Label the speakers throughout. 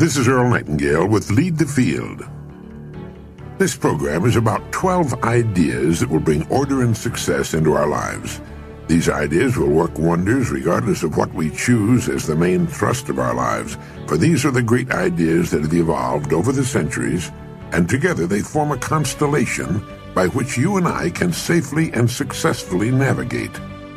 Speaker 1: This is Earl Nightingale with Lead the Field. This program is about 12 ideas that will bring order and success into our lives. These ideas will work wonders regardless of what we choose as the main thrust of our lives, for these are the great ideas that have evolved over the centuries, and together they form a constellation by which you and I can safely and successfully navigate.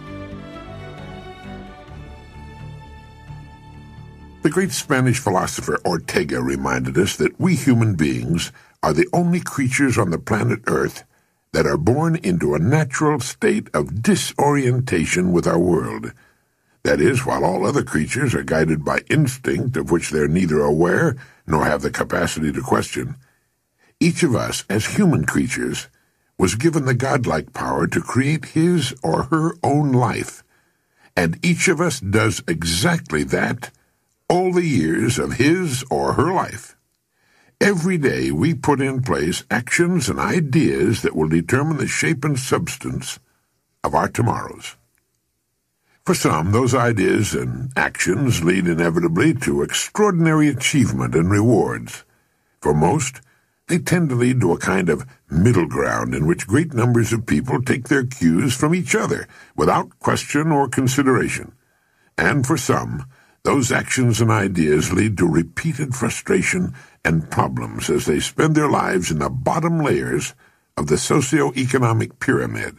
Speaker 1: The great Spanish philosopher Ortega reminded us that we human beings are the only creatures on the planet Earth that are born into a natural state of disorientation with our world. That is, while all other creatures are guided by instinct of which they're neither aware nor have the capacity to question, each of us, as human creatures, was given the godlike power to create his or her own life, and each of us does exactly that all the years of his or her life. Every day we put in place actions and ideas that will determine the shape and substance of our tomorrows. For some, those ideas and actions lead inevitably to extraordinary achievement and rewards. For most, they tend to lead to a kind of middle ground in which great numbers of people take their cues from each other without question or consideration. And for some, those actions and ideas lead to repeated frustration and problems as they spend their lives in the bottom layers of the socio-economic pyramid.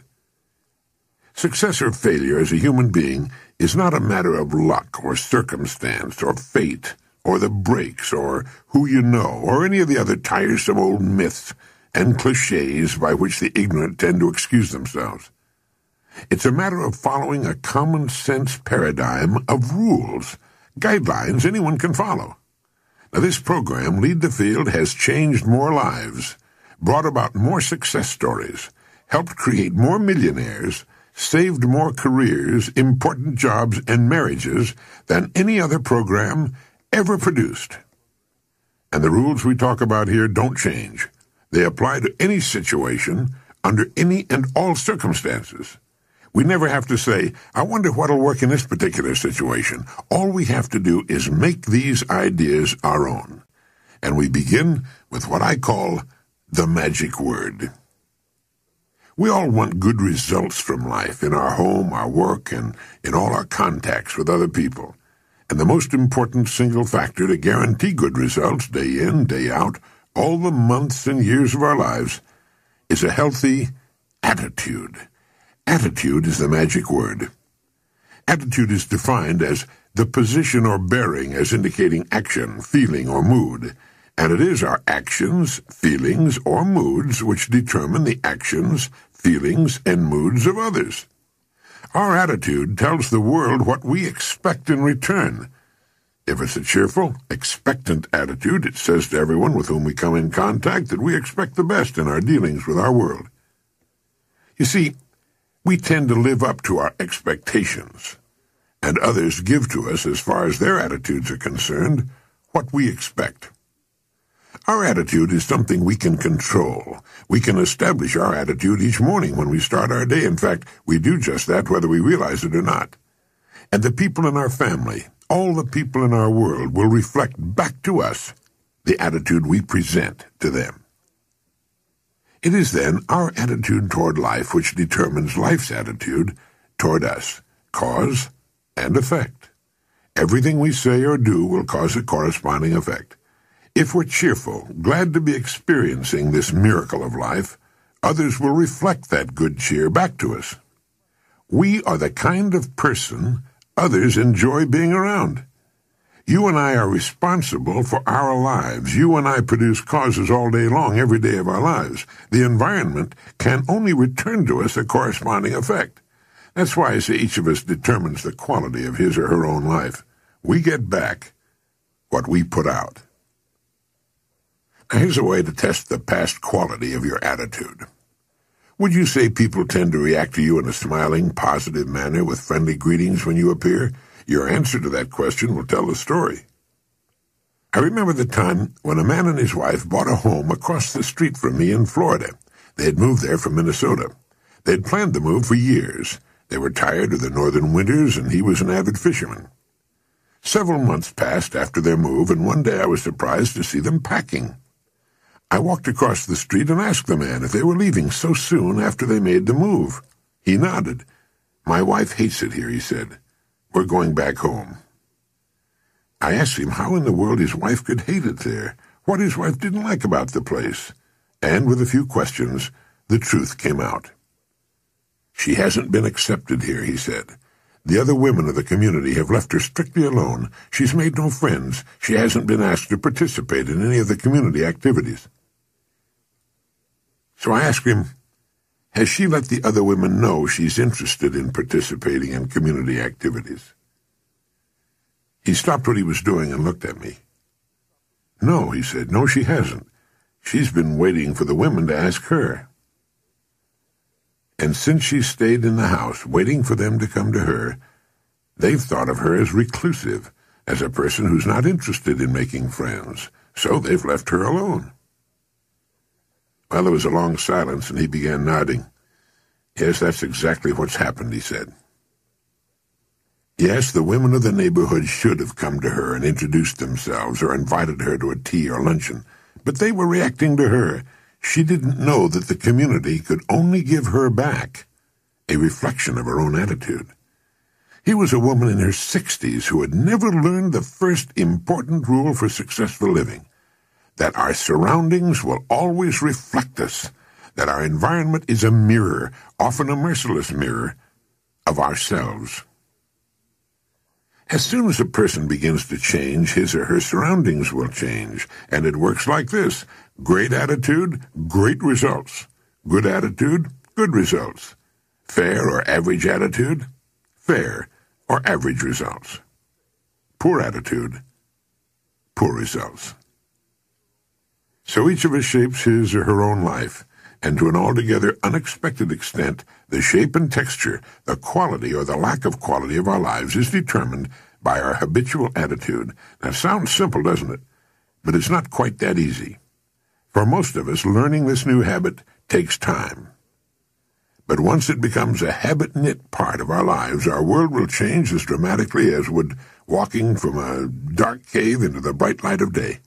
Speaker 1: Success or failure as a human being is not a matter of luck or circumstance or fate or the breaks or who you know or any of the other tiresome old myths and cliches by which the ignorant tend to excuse themselves. It's a matter of following a common-sense paradigm of rules, guidelines anyone can follow. Now, this program, Lead the Field, has changed more lives, brought about more success stories, helped create more millionaires, saved more careers, important jobs, and marriages than any other program ever produced. And the rules we talk about here don't change. They apply to any situation, under any and all circumstances. We never have to say, I wonder what'll work in this particular situation. All we have to do is make these ideas our own. And we begin with what I call the magic word. We all want good results from life in our home, our work, and in all our contacts with other people. And the most important single factor to guarantee good results day in, day out, all the months and years of our lives, is a healthy attitude. Attitude is the magic word. Attitude is defined as the position or bearing as indicating action, feeling, or mood, and it is our actions, feelings, or moods which determine the actions, feelings, and moods of others. Our attitude tells the world what we expect in return. If it's a cheerful, expectant attitude, it says to everyone with whom we come in contact that we expect the best in our dealings with our world. You see, we tend to live up to our expectations, and others give to us, as far as their attitudes are concerned, what we expect. Our attitude is something we can control. We can establish our attitude each morning when we start our day. In fact, we do just that whether we realize it or not. And the people in our family, all the people in our world, will reflect back to us the attitude we present to them. It is then our attitude toward life which determines life's attitude toward us, cause and effect. Everything we say or do will cause a corresponding effect. If we're cheerful, glad to be experiencing this miracle of life, others will reflect that good cheer back to us. We are the kind of person others enjoy being around. You and I are responsible for our lives. You and I produce causes all day long, every day of our lives. The environment can only return to us a corresponding effect. That's why I say each of us determines the quality of his or her own life. We get back what we put out. Now, here's a way to test the past quality of your attitude. Would you say people tend to react to you in a smiling, positive manner with friendly greetings when you appear? Your answer to that question will tell the story. I remember the time when a man and his wife bought a home across the street from me in Florida. They had moved there from Minnesota. They had planned the move for years. They were tired of the northern winters, and he was an avid fisherman. Several months passed after their move, and one day I was surprised to see them packing. I walked across the street and asked the man if they were leaving so soon after they made the move. He nodded. "My wife hates it here," he said. "We're going back home." I asked him how in the world his wife could hate it there, what his wife didn't like about the place, and with a few questions, the truth came out. "She hasn't been accepted here," he said. "The other women of the community have left her strictly alone. She's made no friends. She hasn't been asked to participate in any of the community activities." So I asked him, has she let the other women know she's interested in participating in community activities? He stopped what he was doing and looked at me. "No," he said. "No, she hasn't. She's been waiting for the women to ask her." And since she stayed in the house, waiting for them to come to her, they've thought of her as reclusive, as a person who's not interested in making friends, so they've left her alone. Well, there was a long silence, and he began nodding. "Yes, that's exactly what's happened," he said. Yes, the women of the neighborhood should have come to her and introduced themselves or invited her to a tea or luncheon, but they were reacting to her. She didn't know that the community could only give her back a reflection of her own attitude. Here was a woman in her 60s who had never learned the first important rule for successful living, that our surroundings will always reflect us, that our environment is a mirror, often a merciless mirror, of ourselves. As soon as a person begins to change, his or her surroundings will change, and it works like this. Great attitude, great results. Good attitude, good results. Fair or average attitude, fair or average results. Poor attitude, poor results. So each of us shapes his or her own life, and to an altogether unexpected extent, the shape and texture, the quality or the lack of quality of our lives is determined by our habitual attitude. That sounds simple, doesn't it? But it's not quite that easy. For most of us, learning this new habit takes time. But once it becomes a habit-knit part of our lives, our world will change as dramatically as would walking from a dark cave into the bright light of day.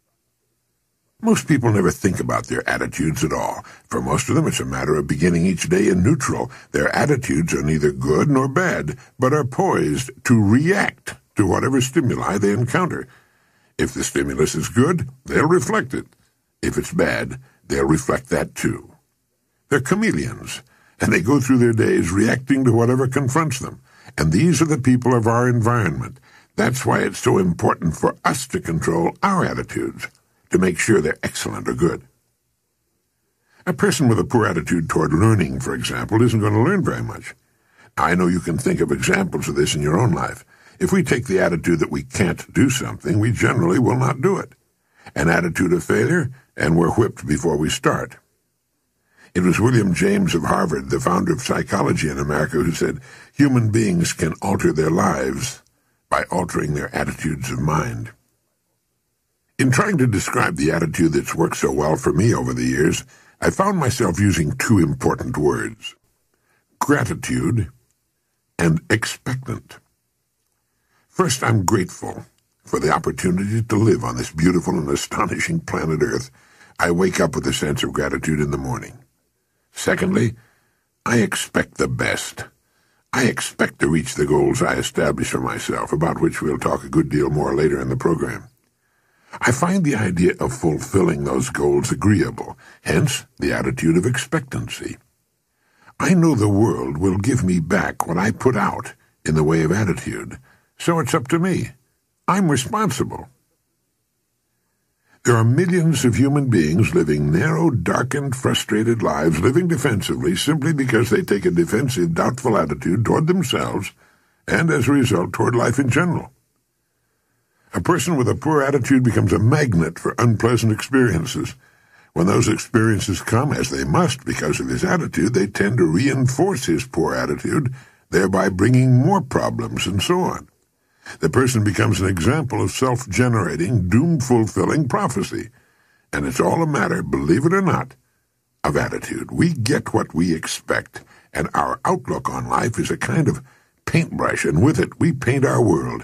Speaker 1: Most people never think about their attitudes at all. For most of them, it's a matter of beginning each day in neutral. Their attitudes are neither good nor bad, but are poised to react to whatever stimuli they encounter. If the stimulus is good, they'll reflect it. If it's bad, they'll reflect that too. They're chameleons, and they go through their days reacting to whatever confronts them. And these are the people of our environment. That's why it's so important for us to control our attitudes, to make sure they're excellent or good. A person with a poor attitude toward learning, for example, isn't going to learn very much. I know you can think of examples of this in your own life. If we take the attitude that we can't do something, we generally will not do it. An attitude of failure, and we're whipped before we start. It was William James of Harvard, the founder of psychology in America, who said, "Human beings can alter their lives by altering their attitudes of mind." In trying to describe the attitude that's worked so well for me over the years, I found myself using two important words: gratitude and expectant. First, I'm grateful for the opportunity to live on this beautiful and astonishing planet Earth. I wake up with a sense of gratitude in the morning. Secondly, I expect the best. I expect to reach the goals I establish for myself, about which we'll talk a good deal more later in the program. I find the idea of fulfilling those goals agreeable, hence the attitude of expectancy. I know the world will give me back what I put out in the way of attitude, so it's up to me. I'm responsible. There are millions of human beings living narrow, darkened, frustrated lives, living defensively simply because they take a defensive, doubtful attitude toward themselves and, as a result, toward life in general. A person with a poor attitude becomes a magnet for unpleasant experiences. When those experiences come, as they must because of his attitude, they tend to reinforce his poor attitude, thereby bringing more problems and so on. The person becomes an example of self-generating, doom-fulfilling prophecy. And it's all a matter, believe it or not, of attitude. We get what we expect, and our outlook on life is a kind of paintbrush, and with it we paint our world.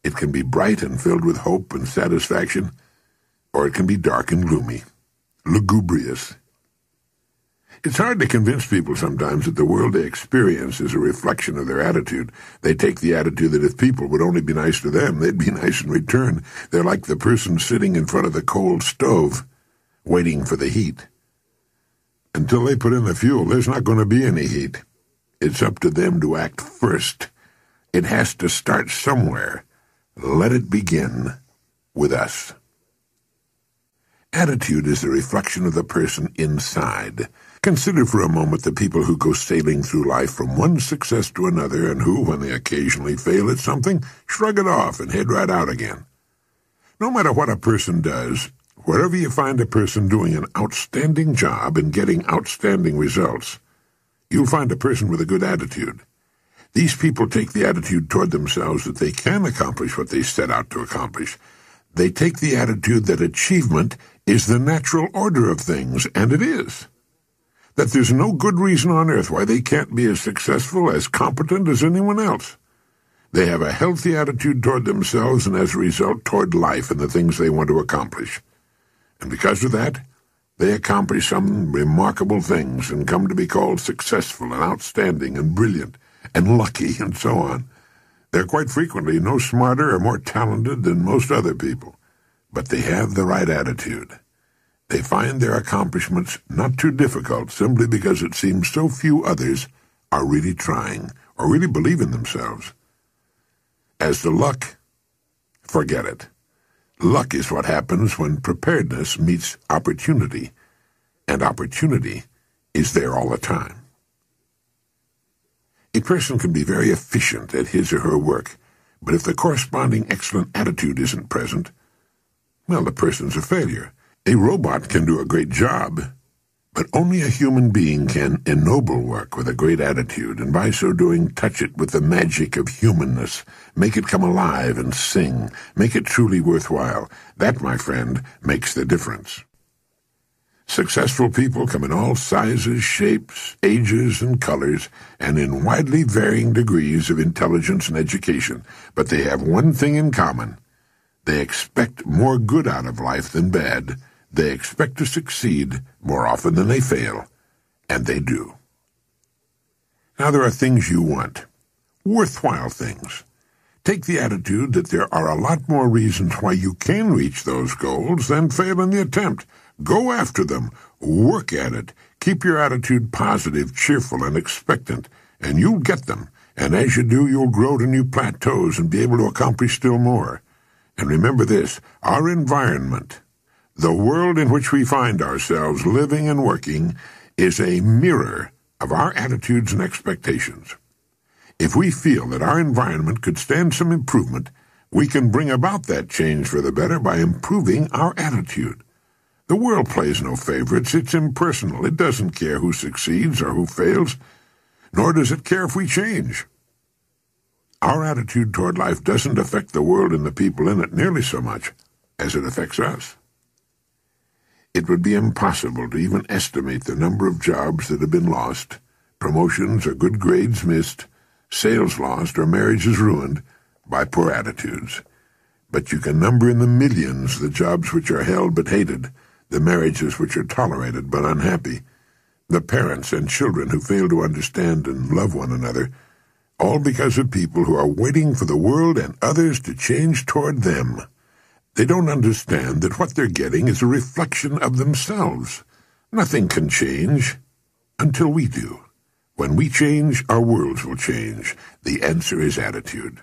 Speaker 1: It can be bright and filled with hope and satisfaction, or it can be dark and gloomy, lugubrious. It's hard to convince people sometimes that the world they experience is a reflection of their attitude. They take the attitude that if people would only be nice to them, they'd be nice in return. They're like the person sitting in front of the cold stove, waiting for the heat. Until they put in the fuel, there's not going to be any heat. It's up to them to act first. It has to start somewhere. Let it begin with us. Attitude is the reflection of the person inside. Consider for a moment the people who go sailing through life from one success to another and who, when they occasionally fail at something, shrug it off and head right out again. No matter what a person does, wherever you find a person doing an outstanding job and getting outstanding results, you'll find a person with a good attitude. These people take the attitude toward themselves that they can accomplish what they set out to accomplish. They take the attitude that achievement is the natural order of things, and it is. That there's no good reason on earth why they can't be as successful, as competent as anyone else. They have a healthy attitude toward themselves and, as a result, toward life and the things they want to accomplish. And because of that, they accomplish some remarkable things and come to be called successful and outstanding and brilliant and lucky and so on. They're quite frequently no smarter or more talented than most other people, but they have the right attitude. They find their accomplishments not too difficult simply because it seems so few others are really trying or really believe in themselves. As to luck, forget it. Luck is what happens when preparedness meets opportunity, and opportunity is there all the time. A person can be very efficient at his or her work, but if the corresponding excellent attitude isn't present, well, the person's a failure. A robot can do a great job, but only a human being can ennoble work with a great attitude, and by so doing touch it with the magic of humanness, make it come alive and sing, make it truly worthwhile. That, my friend, makes the difference. Successful people come in all sizes, shapes, ages, and colors, and in widely varying degrees of intelligence and education, but they have one thing in common. They expect more good out of life than bad. They expect to succeed more often than they fail, and they do. Now there are things you want, worthwhile things. Take the attitude that there are a lot more reasons why you can reach those goals than fail in the attempt. Go after them, work at it, keep your attitude positive, cheerful, and expectant, and you'll get them, and as you do, you'll grow to new plateaus and be able to accomplish still more. And remember this, our environment, the world in which we find ourselves living and working, is a mirror of our attitudes and expectations. If we feel that our environment could stand some improvement, we can bring about that change for the better by improving our attitude. The world plays no favorites. It's impersonal. It doesn't care who succeeds or who fails, nor does it care if we change. Our attitude toward life doesn't affect the world and the people in it nearly so much as it affects us. It would be impossible to even estimate the number of jobs that have been lost, promotions or good grades missed, sales lost or marriages ruined by poor attitudes. But you can number in the millions the jobs which are held but hated, the marriages which are tolerated but unhappy, the parents and children who fail to understand and love one another, all because of people who are waiting for the world and others to change toward them. They don't understand that what they're getting is a reflection of themselves. Nothing can change until we do. When we change, our worlds will change. The answer is attitude.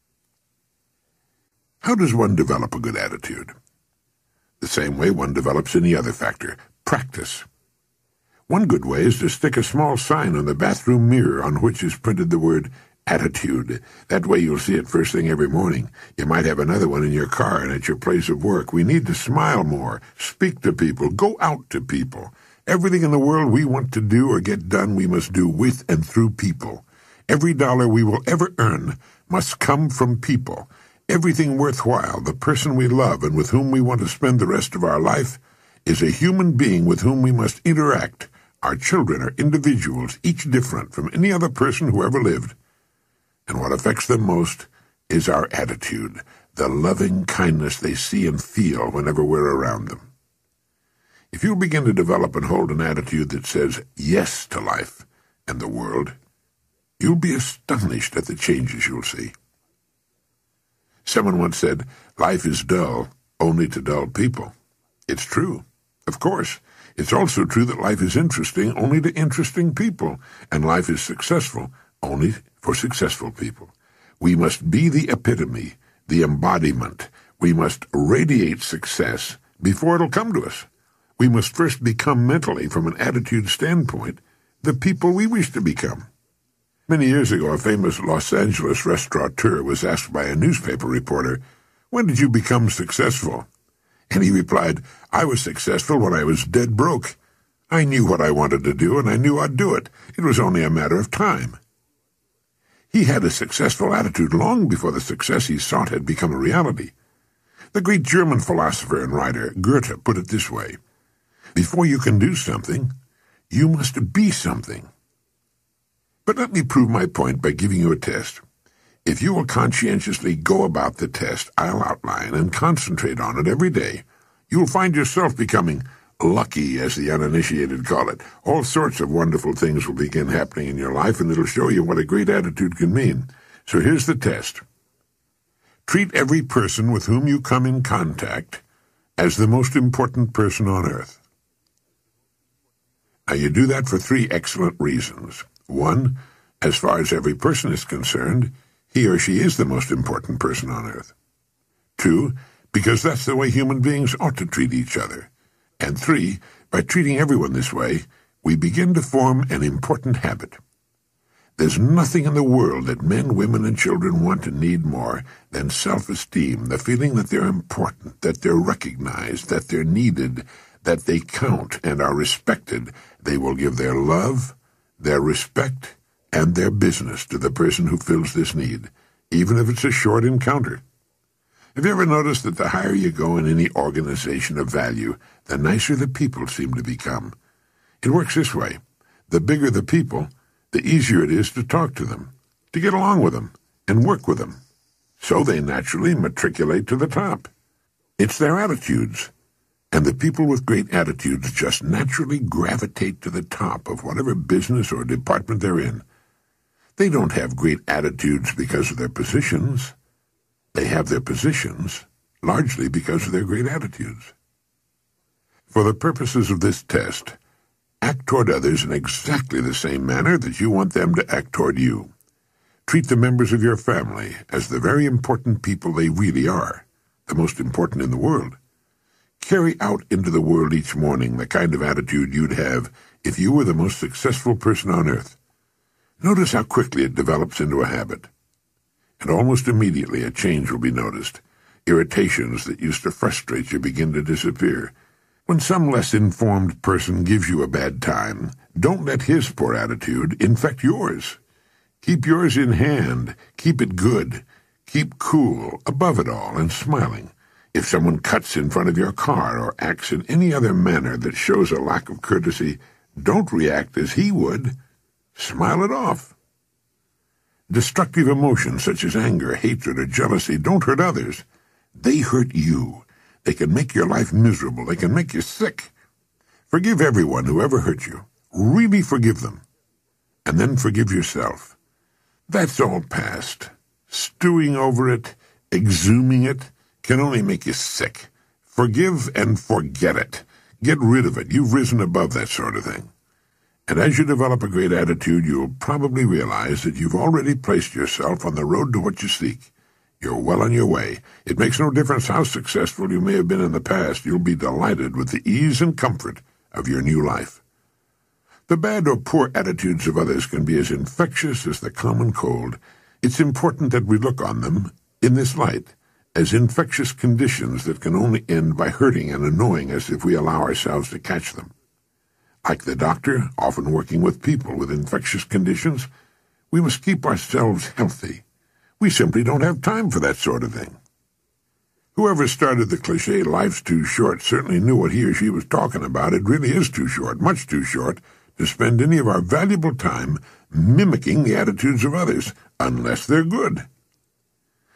Speaker 1: How does one develop a good attitude? The same way one develops any other factor, practice. One good way is to stick a small sign on the bathroom mirror on which is printed the word attitude. That way you'll see it first thing every morning. You might have another one in your car and at your place of work. We need to smile more, speak to people, go out to people. Everything in the world we want to do or get done we must do with and through people. Every dollar we will ever earn must come from people. Everything worthwhile, the person we love and with whom we want to spend the rest of our life, is a human being with whom we must interact. Our children are individuals, each different from any other person who ever lived. And what affects them most is our attitude, the loving kindness they see and feel whenever we're around them. If you'll begin to develop and hold an attitude that says yes to life and the world, you'll be astonished at the changes you'll see. Someone once said, "Life is dull only to dull people." It's true, of course. It's also true that life is interesting only to interesting people, and life is successful only for successful people. We must be the epitome, the embodiment. We must radiate success before it'll come to us. We must first become mentally, from an attitude standpoint, the people we wish to become. Many years ago, a famous Los Angeles restaurateur was asked by a newspaper reporter, "When did you become successful?" And he replied, "I was successful when I was dead broke. I knew what I wanted to do, and I knew I'd do it. It was only a matter of time." He had a successful attitude long before the success he sought had become a reality. The great German philosopher and writer Goethe put it this way: "Before you can do something, you must be something." But let me prove my point by giving you a test. If you will conscientiously go about the test I'll outline and concentrate on it every day, you'll find yourself becoming lucky, as the uninitiated call it. All sorts of wonderful things will begin happening in your life, and it'll show you what a great attitude can mean. So here's the test. Treat every person with whom you come in contact as the most important person on earth. Now, you do that for 3 excellent reasons. 1, as far as every person is concerned, he or she is the most important person on earth. 2, because that's the way human beings ought to treat each other. And 3, by treating everyone this way, we begin to form an important habit. There's nothing in the world that men, women, and children want and need more than self-esteem, the feeling that they're important, that they're recognized, that they're needed, that they count and are respected. They will give their love, their respect, and their business to the person who fills this need, even if it's a short encounter. Have you ever noticed that the higher you go in any organization of value, the nicer the people seem to become? It works this way. The bigger the people, the easier it is to talk to them, to get along with them, and work with them. So they naturally matriculate to the top. It's their attitudes. And the people with great attitudes just naturally gravitate to the top of whatever business or department they're in. They don't have great attitudes because of their positions. They have their positions largely because of their great attitudes. For the purposes of this test, act toward others in exactly the same manner that you want them to act toward you. Treat the members of your family as the very important people they really are, the most important in the world. Carry out into the world each morning the kind of attitude you'd have if you were the most successful person on earth. Notice how quickly it develops into a habit. And almost immediately a change will be noticed. Irritations that used to frustrate you begin to disappear. When some less informed person gives you a bad time, don't let his poor attitude infect yours. Keep yours in hand. Keep it good. Keep cool, above it all, and smiling. If someone cuts in front of your car or acts in any other manner that shows a lack of courtesy, don't react as he would. Smile it off. Destructive emotions such as anger, hatred, or jealousy don't hurt others. They hurt you. They can make your life miserable. They can make you sick. Forgive everyone who ever hurt you. Really forgive them. And then forgive yourself. That's all past. Stewing over it, exhuming it, can only make you sick. Forgive and forget it. Get rid of it. You've risen above that sort of thing. And as you develop a great attitude, you'll probably realize that you've already placed yourself on the road to what you seek. You're well on your way. It makes no difference how successful you may have been in the past. You'll be delighted with the ease and comfort of your new life. The bad or poor attitudes of others can be as infectious as the common cold. It's important that we look on them in this light, as infectious conditions that can only end by hurting and annoying us if we allow ourselves to catch them. Like the doctor, often working with people with infectious conditions, we must keep ourselves healthy. We simply don't have time for that sort of thing. Whoever started the cliché, "Life's too short," certainly knew what he or she was talking about. It really is too short, much too short, to spend any of our valuable time mimicking the attitudes of others, unless they're good.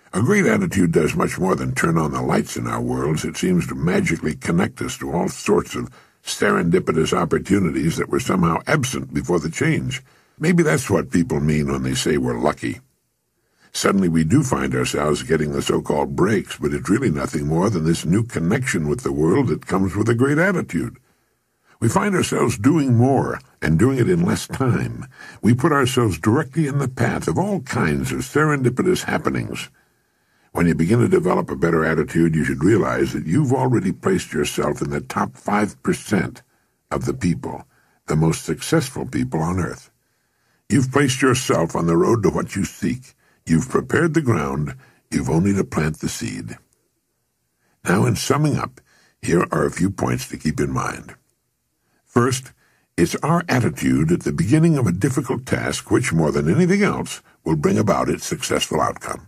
Speaker 1: A great attitude does much more than turn on the lights in our worlds. It seems to magically connect us to all sorts of serendipitous opportunities that were somehow absent before the change. Maybe that's what people mean when they say we're lucky. Suddenly we do find ourselves getting the so-called breaks, but it's really nothing more than this new connection with the world that comes with a great attitude. We find ourselves doing more and doing it in less time. We put ourselves directly in the path of all kinds of serendipitous happenings. When you begin to develop a better attitude, you should realize that you've already placed yourself in the top 5% of the people, the most successful people on earth. You've placed yourself on the road to what you seek. You've prepared the ground. You've only to plant the seed. Now, in summing up, here are a few points to keep in mind. First, it's our attitude at the beginning of a difficult task which, more than anything else, will bring about its successful outcome.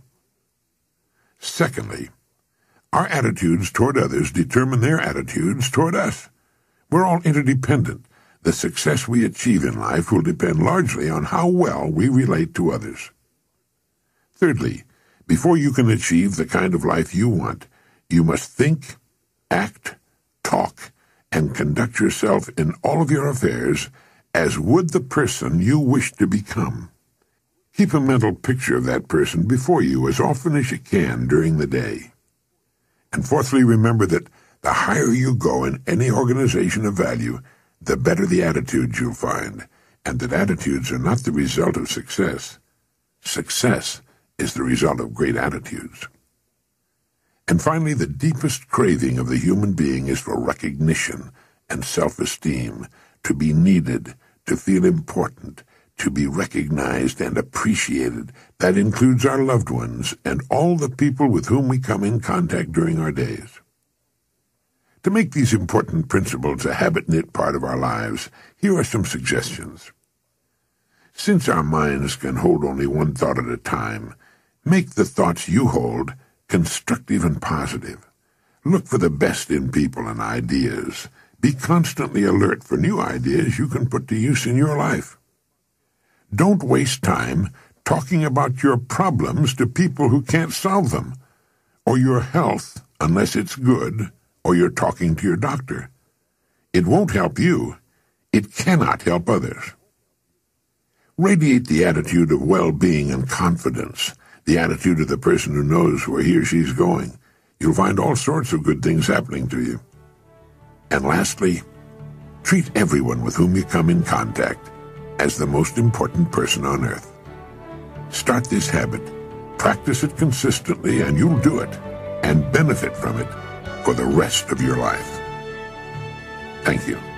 Speaker 1: Secondly, our attitudes toward others determine their attitudes toward us. We're all interdependent. The success we achieve in life will depend largely on how well we relate to others. Thirdly, before you can achieve the kind of life you want, you must think, act, talk, and conduct yourself in all of your affairs as would the person you wish to become. Keep a mental picture of that person before you as often as you can during the day. And fourthly, remember that the higher you go in any organization of value, the better the attitudes you'll find, and that attitudes are not the result of success. Success is the result of great attitudes. And finally, the deepest craving of the human being is for recognition and self-esteem, to be needed, to feel important, to be recognized and appreciated. That includes our loved ones and all the people with whom we come in contact during our days. To make these important principles a habit-knit part of our lives, here are some suggestions. Since our minds can hold only one thought at a time, make the thoughts you hold constructive and positive. Look for the best in people and ideas. Be constantly alert for new ideas you can put to use in your life. Don't waste time talking about your problems to people who can't solve them, or your health unless it's good, or you're talking to your doctor. It won't help you. It cannot help others. Radiate the attitude of well-being and confidence, the attitude of the person who knows where he or she's going. You'll find all sorts of good things happening to you. And lastly, treat everyone with whom you come in contact as the most important person on earth. Start this habit, practice it consistently, and you'll do it and benefit from it for the rest of your life. Thank you.